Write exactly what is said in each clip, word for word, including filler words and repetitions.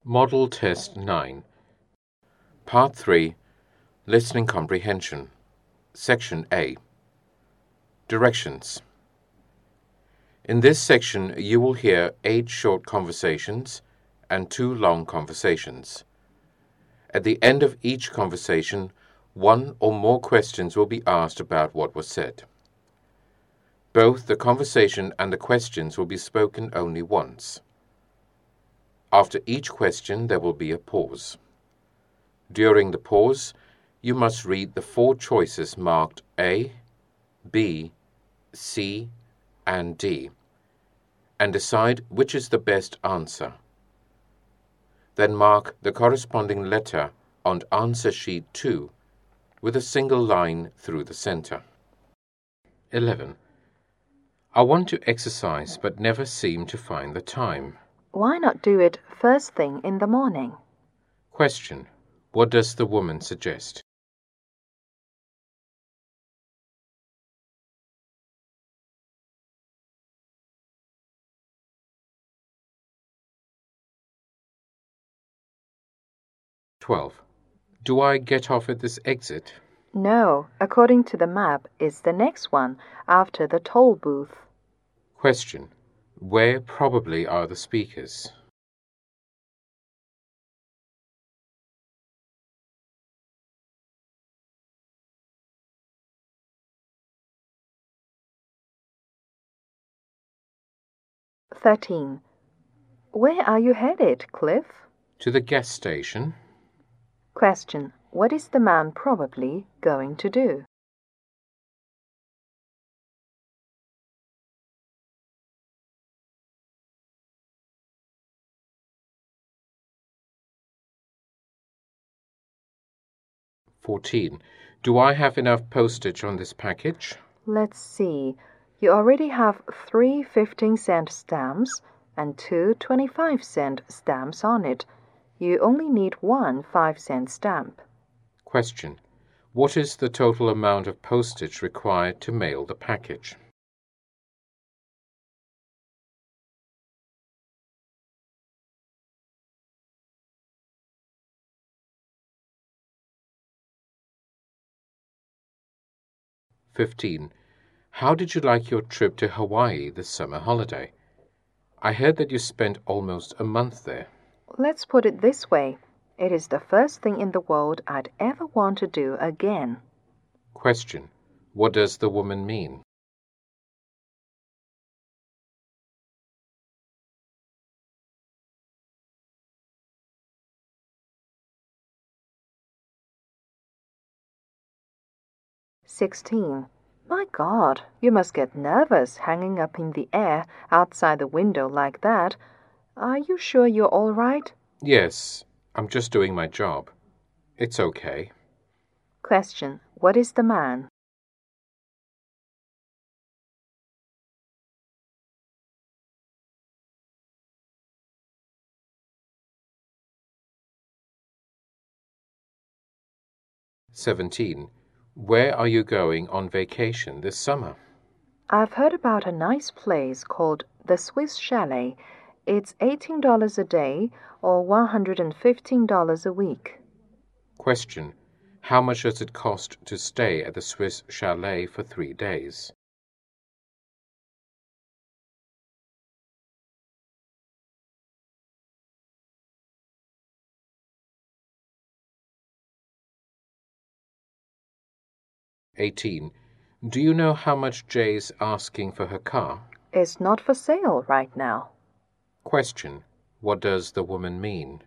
Model Test nine. Part three. Listening Comprehension. Section A. Directions. In this section, you will hear eight short conversations and two long conversations. At the end of each conversation, one or more questions will be asked about what was said. Both the conversation and the questions will be spoken only once. After each question, there will be a pause. During the pause, you must read the four choices marked A, B, C, and D, and decide which is the best answer. Then mark the corresponding letter on answer sheet two with a single line through the center. eleven. I want to exercise but never seem to find the time. Why not do it first thing in the morning? Question. What does the woman suggest? twelve. Do I get off at this exit? No, according to the map, it's the next one after the toll booth. Question. Where probably are the speakers? thirteen. Where are you headed, Cliff? To the gas station. Question. What is the man probably going to do? fourteen. Do I have enough postage on this package? Let's see. You already have three fifteen-cent stamps and two twenty-five-cent stamps on it. You only need one five-cent stamp. Question. What is the total amount of postage required to mail the package? fifteen. How did you like your trip to Hawaii this summer holiday? I heard that you spent almost a month there. Let's put it this way. It is the first thing in the world I'd ever want to do again. Question. What does the woman mean? sixteen. My God, you must get nervous hanging up in the air outside the window like that. Are you sure you're all right? Yes, I'm just doing my job. It's okay. Question. What is the man? seventeen. Where are you going on vacation this summer? I've heard about a nice place called the Swiss Chalet. It's eighteen dollars a day or one hundred fifteen dollars a week. Question. How much does it cost to stay at the Swiss Chalet for three days? eighteen. Do you know how much Jay's asking for her car? It's not for sale right now. Question. What does the woman mean?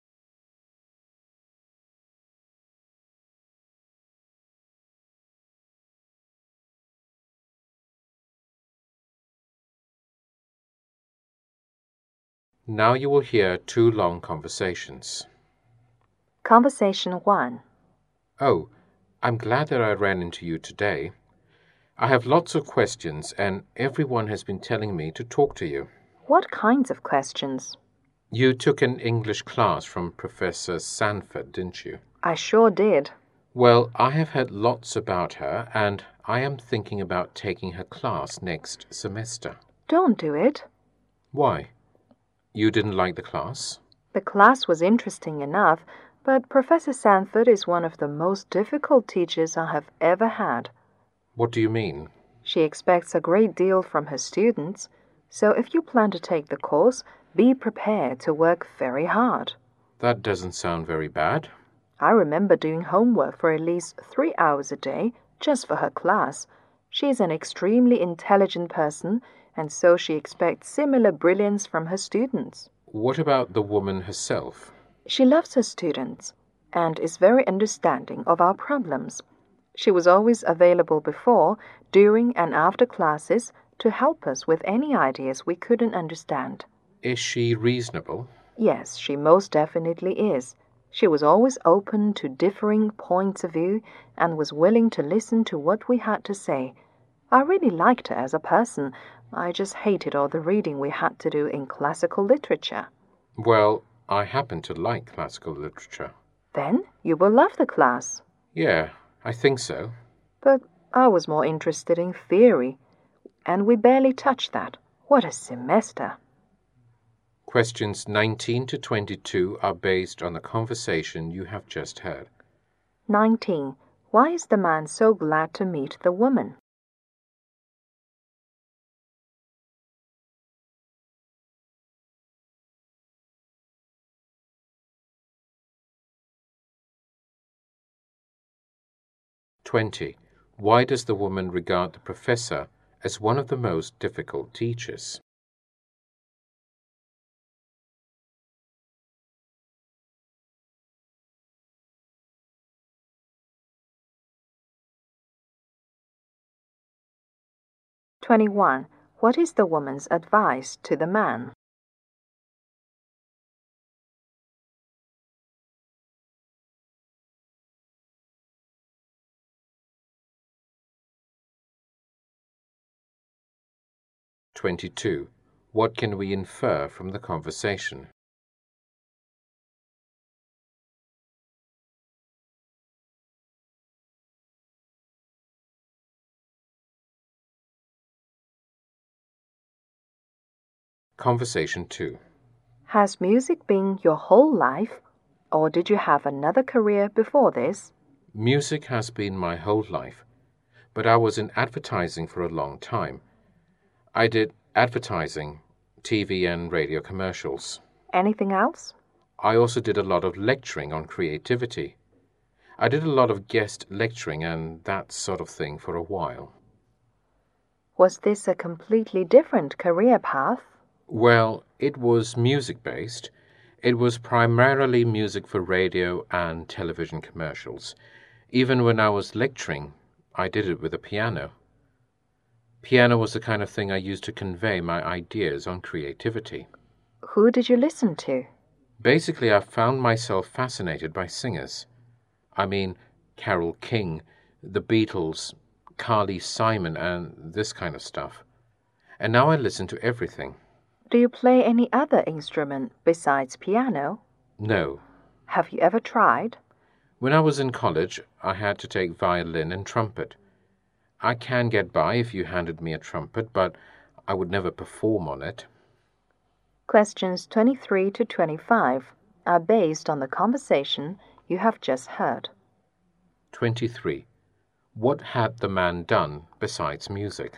Now you will hear two long conversations. Conversation one. Oh, I'm glad that I ran into you today. I have lots of questions, and everyone has been telling me to talk to you. What kinds of questions? You took an English class from Professor Sanford, didn't you? I sure did. Well, I have heard lots about her, and I am thinking about taking her class next semester. Don't do it. Why? You didn't like the class? The class was interesting enough, but Professor Sanford is one of the most difficult teachers I have ever had. What do you mean? She expects a great deal from her students, so if you plan to take the course, be prepared to work very hard. That doesn't sound very bad. I remember doing homework for at least three hours a day just for her class. She is an extremely intelligent person, and so she expects similar brilliance from her students. What about the woman herself? She loves her students and is very understanding of our problems. She was always available before, during, and after classes to help us with any ideas we couldn't understand. Is she reasonable? Yes, she most definitely is. She was always open to differing points of view and was willing to listen to what we had to say. I really liked her as a person. I just hated all the reading we had to do in classical literature. Well, I happen to like classical literature. Then you will love the class. Yeah, I think so. But I was more interested in theory, and we barely touched that. What a semester! Questions nineteen to twenty-two are based on the conversation you have just heard. nineteen. Why is the man so glad to meet the woman? twenty. Why does the woman regard the professor as one of the most difficult teachers? twenty-one. What is the woman's advice to the man? twenty-two. What can we infer from the conversation? Conversation two. Has music been your whole life, or did you have another career before this? Music has been my whole life, but I was in advertising for a long time. I did advertising, T V and radio commercials. Anything else? I also did a lot of lecturing on creativity. I did a lot of guest lecturing and that sort of thing for a while. Was this a completely different career path? Well, it was music-based. It was primarily music for radio and television commercials. Even when I was lecturing, I did it with a piano. Piano was the kind of thing I used to convey my ideas on creativity. Who did you listen to? Basically, I found myself fascinated by singers. I mean, Carole King, the Beatles, Carly Simon, and this kind of stuff. And now I listen to everything. Do you play any other instrument besides piano? No. Have you ever tried? When I was in college, I had to take violin and trumpet. I can get by if you handed me a trumpet, but I would never perform on it. Questions twenty-three to twenty-five are based on the conversation you have just heard. twenty-three. What had the man done besides music?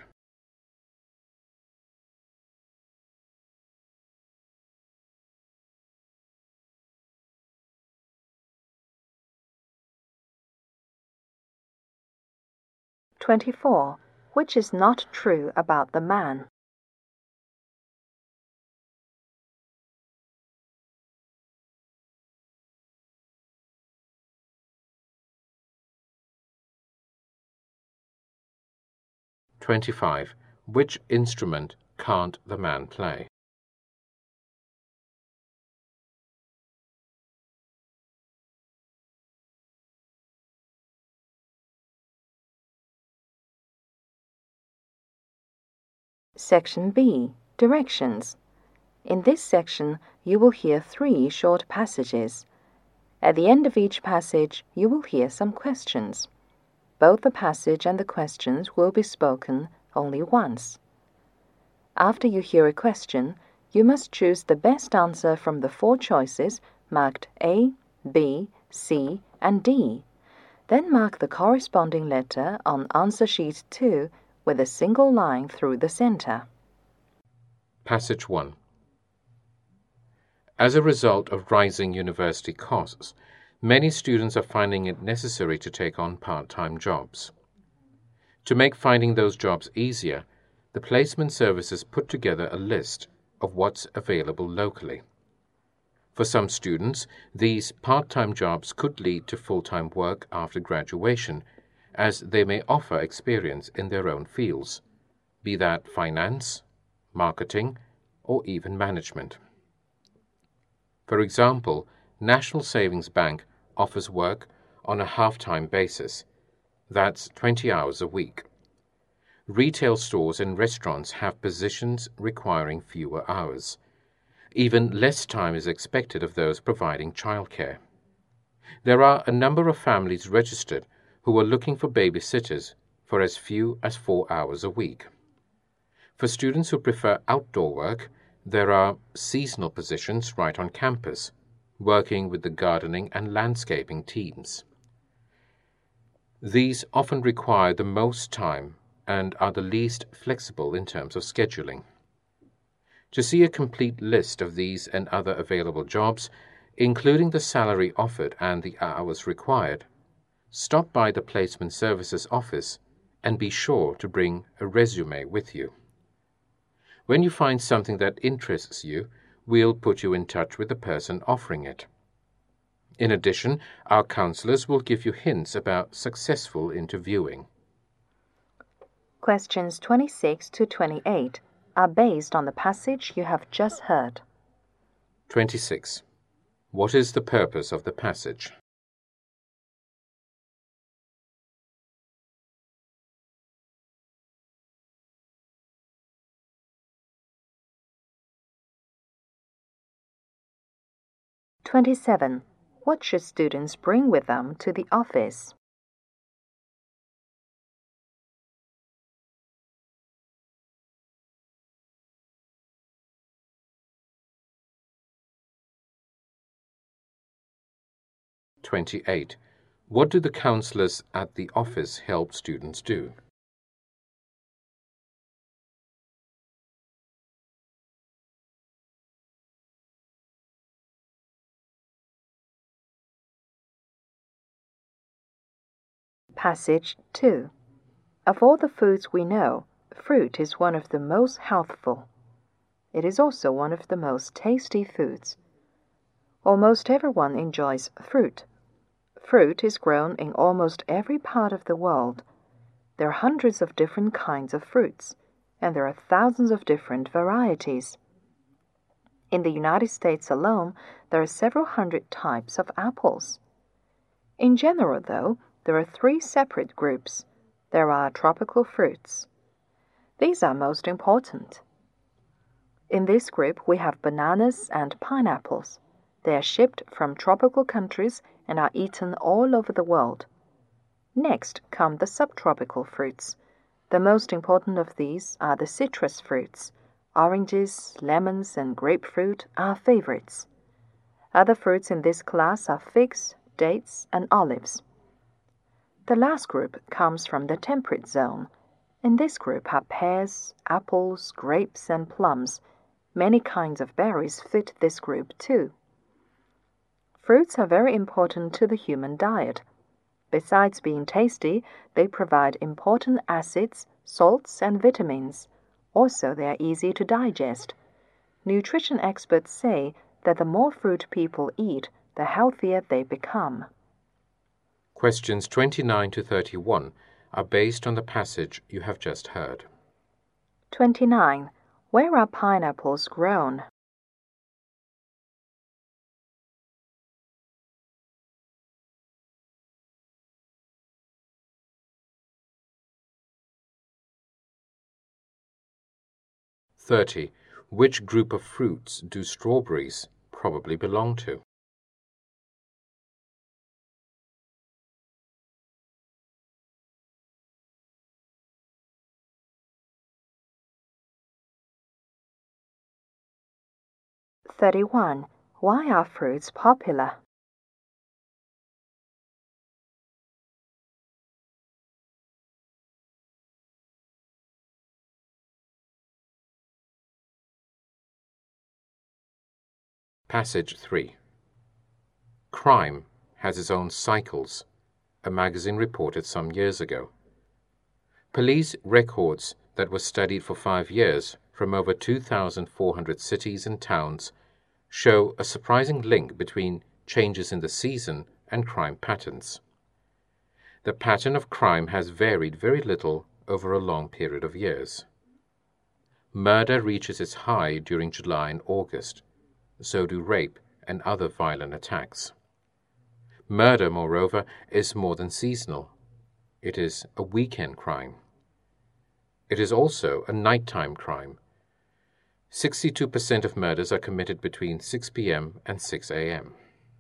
twenty-four. Which is not true about the man? twenty-five. Which instrument can't the man play? Section B. Directions. In this section, you will hear three short passages. At the end of each passage, you will hear some questions. Both the passage and the questions will be spoken only once. After you hear a question, You must choose the best answer from the four choices marked A, B, C, and D. Then mark the corresponding letter on answer sheet two with a single line through the center. Passage one. As a result of rising university costs, many students are finding it necessary to take on part-time jobs. To make finding those jobs easier, the placement services put together a list of what's available locally. For some students, these part-time jobs could lead to full-time work after graduation, as they may offer experience in their own fields, be that finance, marketing, or even management. For example, National Savings Bank offers work on a half-time basis. That's twenty hours a week. Retail stores and restaurants have positions requiring fewer hours. Even less time is expected of those providing childcare. There are a number of families registered who are looking for babysitters for as few as four hours a week. For students who prefer outdoor work, there are seasonal positions right on campus, working with the gardening and landscaping teams. These often require the most time and are the least flexible in terms of scheduling. To see a complete list of these and other available jobs, including the salary offered and the hours required, stop by the Placement Services office and be sure to bring a resume with you. When you find something that interests you, we'll put you in touch with the person offering it. In addition, our counselors will give you hints about successful interviewing. Questions twenty-six to twenty-eight are based on the passage you have just heard. twenty-six. What is the purpose of the passage? twenty-seven. What should students bring with them to the office? twenty-eight. What do the counselors at the office help students do? Passage two. Of all the foods we know, fruit is one of the most healthful. It is also one of the most tasty foods. Almost everyone enjoys fruit. Fruit is grown in almost every part of the world. There are hundreds of different kinds of fruits, and there are thousands of different varieties. In the United States alone, there are several hundred types of apples. In general, though, there are three separate groups. There are tropical fruits. These are most important. In this group, we have bananas and pineapples. They are shipped from tropical countries and are eaten all over the world. Next come the subtropical fruits. The most important of these are the citrus fruits. Oranges, lemons, and grapefruit are favorites. Other fruits in this class are figs, dates, and olives. The last group comes from the temperate zone. In this group are pears, apples, grapes, and plums. Many kinds of berries fit this group too. Fruits are very important to the human diet. Besides being tasty, they provide important acids, salts, and vitamins. Also, they are easy to digest. Nutrition experts say that the more fruit people eat, the healthier they become. Questions twenty-nine to thirty-one are based on the passage you have just heard. twenty-nine. Where are pineapples grown? thirty. Which group of fruits do strawberries probably belong to? thirty-one. Why are fruits popular? Passage three. Crime has its own cycles, a magazine reported some years ago. Police records that were studied for five years from over two thousand four hundred cities and towns show a surprising link between changes in the season and crime patterns. The pattern of crime has varied very little over a long period of years. Murder reaches its high during July and August. So do rape and other violent attacks. Murder, moreover, is more than seasonal. It is a weekend crime. It is also a nighttime crime. sixty-two percent of murders are committed between six p m and six a m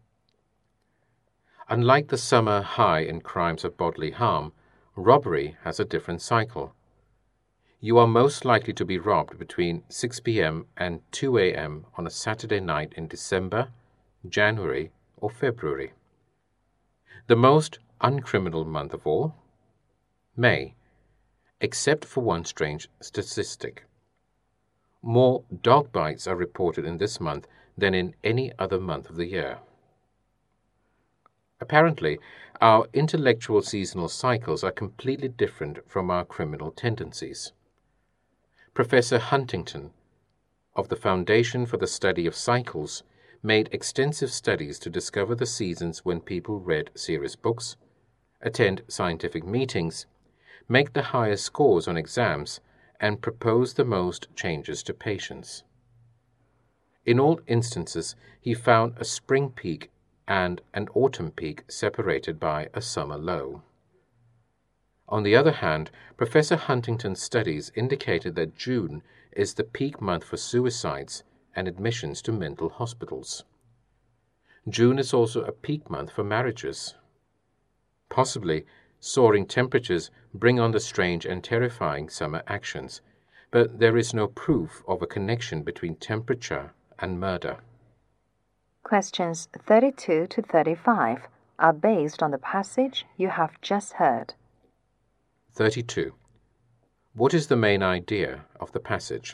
Unlike the summer high in crimes of bodily harm, robbery has a different cycle. You are most likely to be robbed between six p m and two a m on a Saturday night in December, January, or February. The most uncriminal month of all? May, except for one strange statistic. More dog bites are reported in this month than in any other month of the year. Apparently, our intellectual seasonal cycles are completely different from our criminal tendencies. Professor Huntington of the Foundation for the Study of Cycles made extensive studies to discover the seasons when people read serious books, attend scientific meetings, make the highest scores on exams, and propose the most changes to patients. In all instances, he found a spring peak and an autumn peak separated by a summer low. On the other hand, Professor Huntington's studies indicated that June is the peak month for suicides and admissions to mental hospitals. June is also a peak month for marriages. Possibly, soaring temperatures bring on the strange and terrifying summer actions, but there is no proof of a connection between temperature and murder. Questions thirty-two to thirty-five are based on the passage you have just heard. thirty-two. What is the main idea of the passage?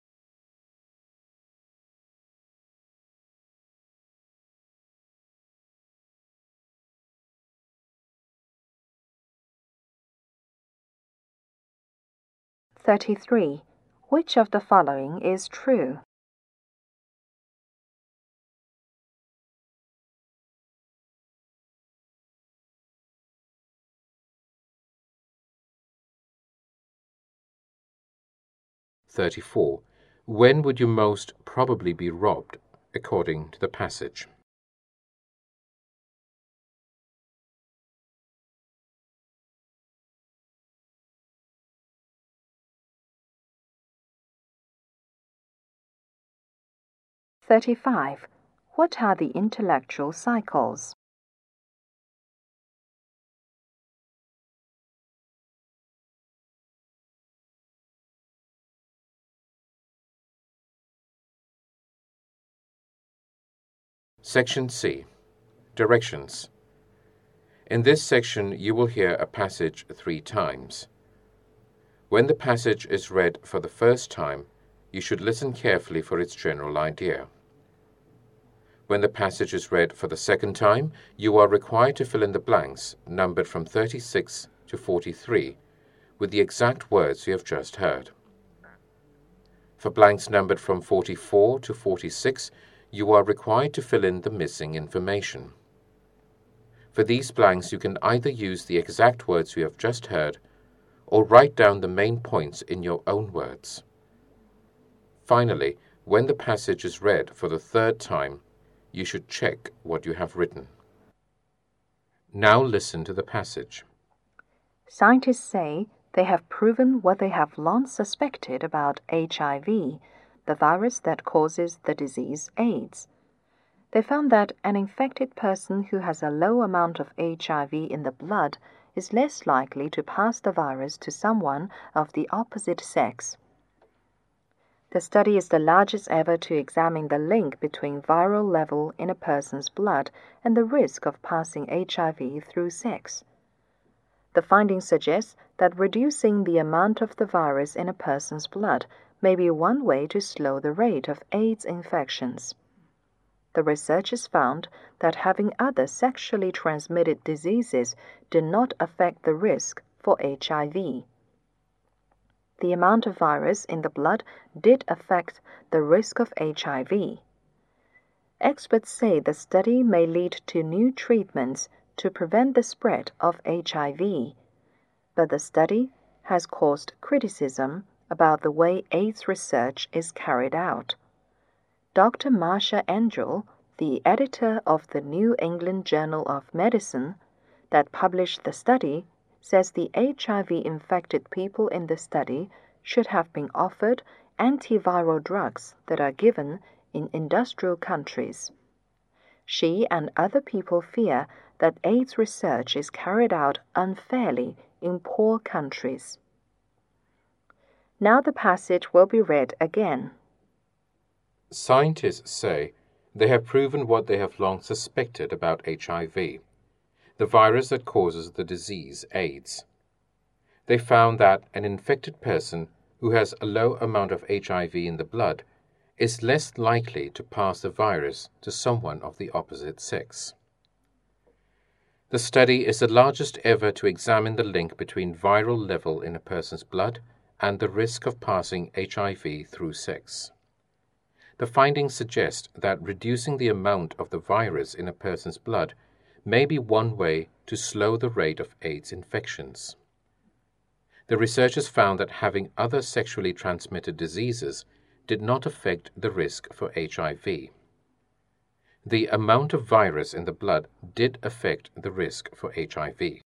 thirty-three. Which of the following is true? thirty-four. When would you most probably be robbed, according to the passage? thirty-five. What are the intellectual cycles? Section C. Directions. In this section, you will hear a passage three times. When the passage is read for the first time, you should listen carefully for its general idea. When the passage is read for the second time, you are required to fill in the blanks, numbered from thirty-six to forty-three, with the exact words you have just heard. For blanks numbered from forty-four to forty-six, you are required to fill in the missing information. For these blanks, you can either use the exact words you have just heard or write down the main points in your own words. Finally, when the passage is read for the third time, you should check what you have written. Now listen to the passage. Scientists say they have proven what they have long suspected about H I V, the virus that causes the disease AIDS. They found that an infected person who has a low amount of H I V in the blood is less likely to pass the virus to someone of the opposite sex. The study is the largest ever to examine the link between viral level in a person's blood and the risk of passing H I V through sex. The findings suggest that reducing the amount of the virus in a person's blood may be one way to slow the rate of AIDS infections. The researchers found that having other sexually transmitted diseases did not affect the risk for H I V. The amount of virus in the blood did affect the risk of H I V. Experts say the study may lead to new treatments to prevent the spread of H I V, but the study has caused criticism about the way AIDS research is carried out. Doctor Marsha Angel, the editor of the New England Journal of Medicine that published the study, says the H I V-infected people in the study should have been offered antiviral drugs that are given in industrial countries. She and other people fear that AIDS research is carried out unfairly in poor countries. Now the passage will be read again. Scientists say they have proven what they have long suspected about H I V, the virus that causes the disease AIDS. They found that an infected person who has a low amount of H I V in the blood is less likely to pass the virus to someone of the opposite sex. The study is the largest ever to examine the link between viral level in a person's blood and the risk of passing H I V through sex. The findings suggest that reducing the amount of the virus in a person's blood may be one way to slow the rate of AIDS infections. The researchers found that having other sexually transmitted diseases did not affect the risk for H I V. The amount of virus in the blood did affect the risk for H I V.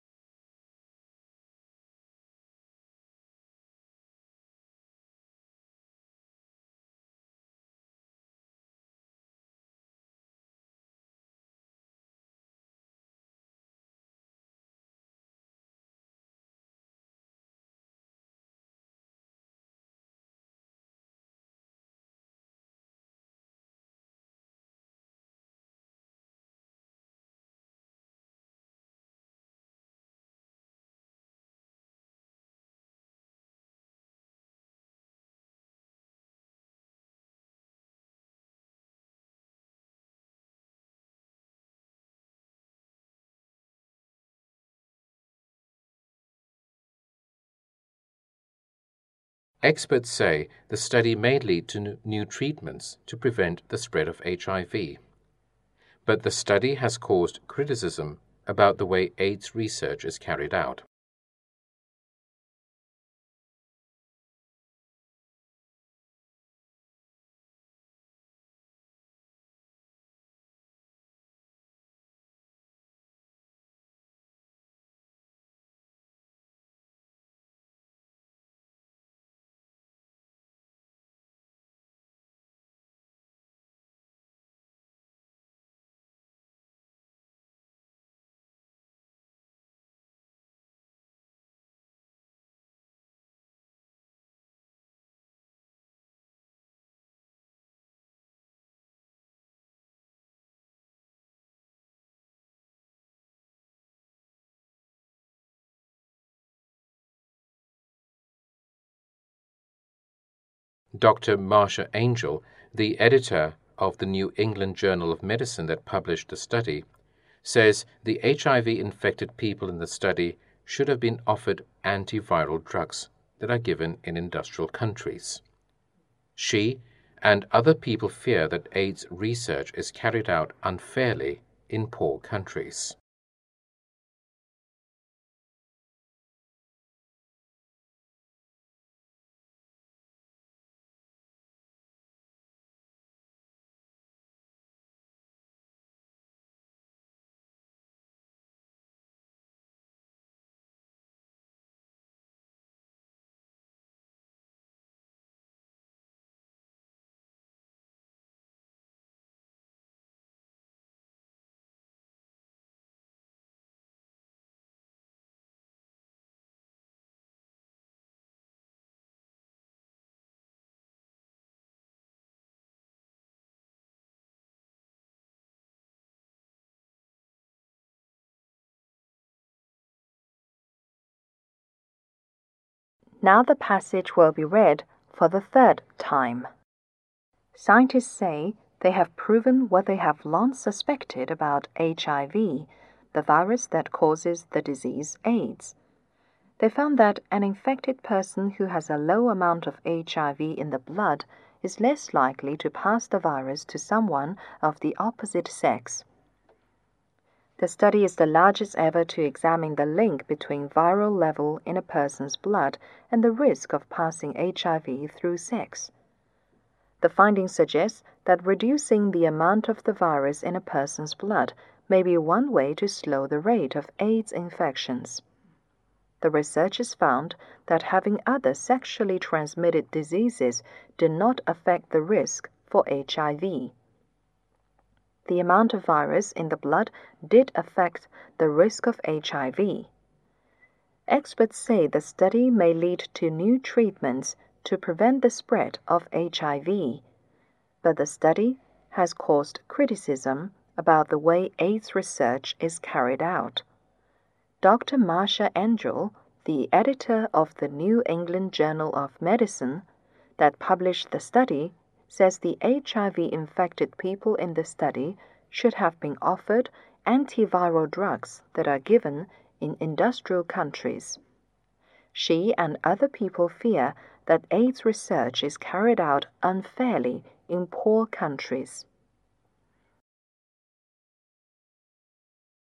Experts say the study may lead to new treatments to prevent the spread of H I V. But the study has caused criticism about the way AIDS research is carried out. Doctor Marsha Angel, the editor of the New England Journal of Medicine that published the study, says the H I V-infected people in the study should have been offered antiviral drugs that are given in industrial countries. She and other people fear that AIDS research is carried out unfairly in poor countries. Now the passage will be read for the third time. Scientists say they have proven what they have long suspected about H I V, the virus that causes the disease AIDS. They found that an infected person who has a low amount of H I V in the blood is less likely to pass the virus to someone of the opposite sex. The study is the largest ever to examine the link between viral level in a person's blood and the risk of passing H I V through sex. The findings suggest that reducing the amount of the virus in a person's blood may be one way to slow the rate of AIDS infections. The researchers found that having other sexually transmitted diseases did not affect the risk for H I V. The amount of virus in the blood did affect the risk of H I V. Experts say the study may lead to new treatments to prevent the spread of H I V, but the study has caused criticism about the way AIDS research is carried out. Doctor Marcia Angell, the editor of the New England Journal of Medicine that published the study, says the H I V-infected people in the study should have been offered antiviral drugs that are given in industrial countries. She and other people fear that AIDS research is carried out unfairly in poor countries.